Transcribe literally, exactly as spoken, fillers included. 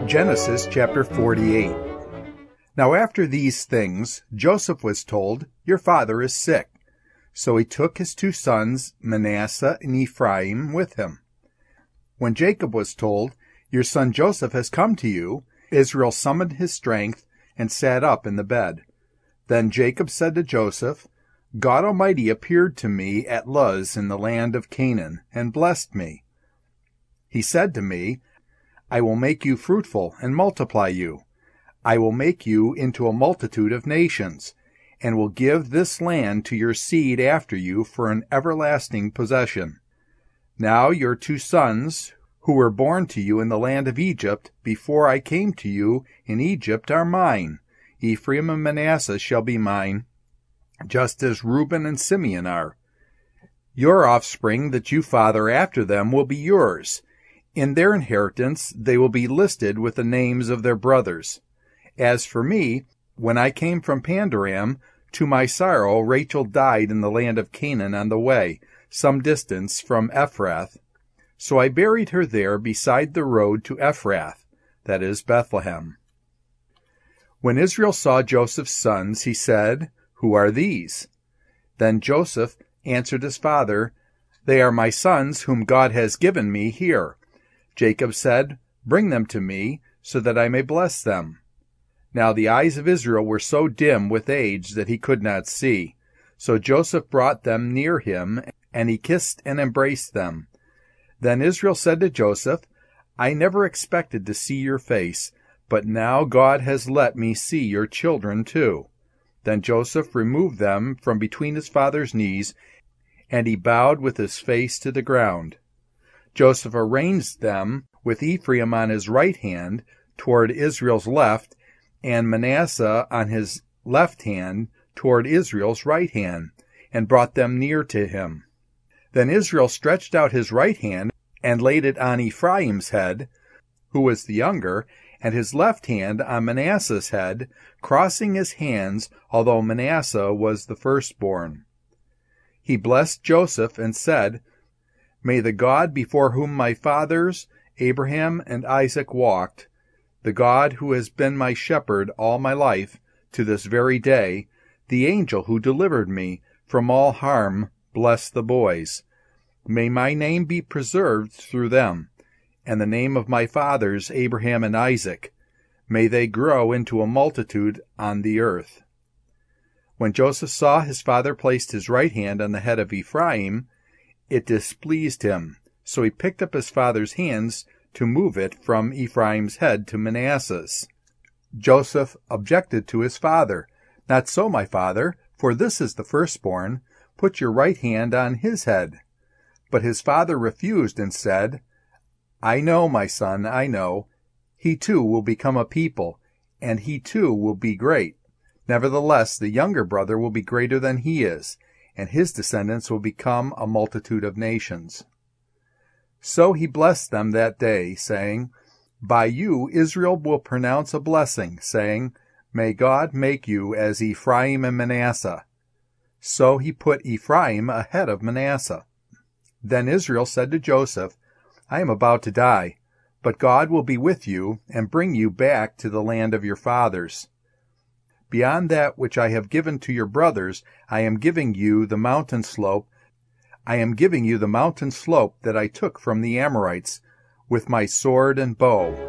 Genesis chapter forty-eight. Now after these things, Joseph was told, "Your father is sick." So he took his two sons, Manasseh and Ephraim, with him. When Jacob was told, "Your son Joseph has come to you," Israel summoned his strength and sat up in the bed. Then Jacob said to Joseph, "God Almighty appeared to me at Luz in the land of Canaan, and blessed me. He said to me, I will make you fruitful and multiply you. I will make you into a multitude of nations, and will give this land to your seed after you for an everlasting possession. Now your two sons, who were born to you in the land of Egypt, before I came to you in Egypt, are mine. Ephraim and Manasseh shall be mine, just as Reuben and Simeon are. Your offspring that you father after them will be yours. In their inheritance they will be listed with the names of their brothers. As for me, when I came from Pandaram, to my sorrow Rachel died in the land of Canaan on the way, some distance from Ephrath. So I buried her there beside the road to Ephrath, that is Bethlehem." When Israel saw Joseph's sons, he said, "Who are these?" Then Joseph answered his father, "They are my sons whom God has given me here." Jacob said, "Bring them to me, so that I may bless them." Now the eyes of Israel were so dim with age that he could not see. So Joseph brought them near him, and he kissed and embraced them. Then Israel said to Joseph, "I never expected to see your face, but now God has let me see your children too." Then Joseph removed them from between his father's knees, and he bowed with his face to the ground. Joseph arranged them with Ephraim on his right hand toward Israel's left, and Manasseh on his left hand toward Israel's right hand, and brought them near to him. Then Israel stretched out his right hand and laid it on Ephraim's head, who was the younger, and his left hand on Manasseh's head, crossing his hands, although Manasseh was the firstborn. He blessed Joseph and said, "May the God before whom my fathers, Abraham and Isaac, walked, the God who has been my shepherd all my life, to this very day, the angel who delivered me from all harm, bless the boys. May my name be preserved through them, and the name of my fathers, Abraham and Isaac. May they grow into a multitude on the earth." When Joseph saw his father placed his right hand on the head of Ephraim, it displeased him. So he picked up his father's hands to move it from Ephraim's head to Manasseh's. Joseph objected to his father. "Not so, my father, for this is the firstborn. Put your right hand on his head." But his father refused and said, "I know, my son, I know. He too will become a people, and he too will be great. Nevertheless, the younger brother will be greater than he is, and his descendants will become a multitude of nations." So he blessed them that day, saying, "By you Israel will pronounce a blessing, saying, May God make you as Ephraim and Manasseh." So he put Ephraim ahead of Manasseh. Then Israel said to Joseph, "I am about to die, but God will be with you and bring you back to the land of your fathers. Beyond that which I have given to your brothers, I am giving you the mountain slope. I am giving you the mountain slope that I took from the Amorites with my sword and bow."